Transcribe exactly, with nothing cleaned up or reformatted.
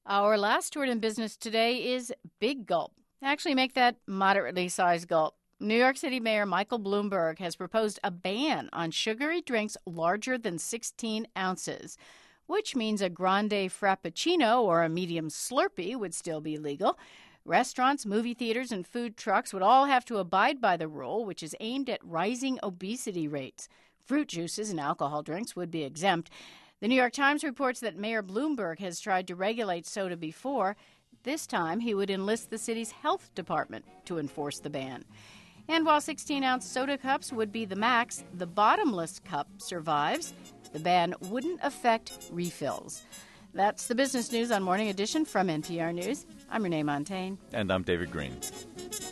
Our last word in business today is big gulp. Actually, make that moderately sized gulp. New York City Mayor Michael Bloomberg has proposed a ban on sugary drinks larger than sixteen ounces, which means a grande frappuccino or a medium Slurpee would still be legal. Restaurants, movie theaters, and food trucks would all have to abide by the rule, which is aimed at rising obesity rates. Fruit juices and alcohol drinks would be exempt. The New York Times reports that Mayor Bloomberg has tried to regulate soda before. This time, he would enlist the city's health department to enforce the ban. And while sixteen-ounce soda cups would be the max, the bottomless cup survives. The ban wouldn't affect refills. That's the business news on Morning Edition from N P R News. I'm Renee Montagne. And I'm David Green.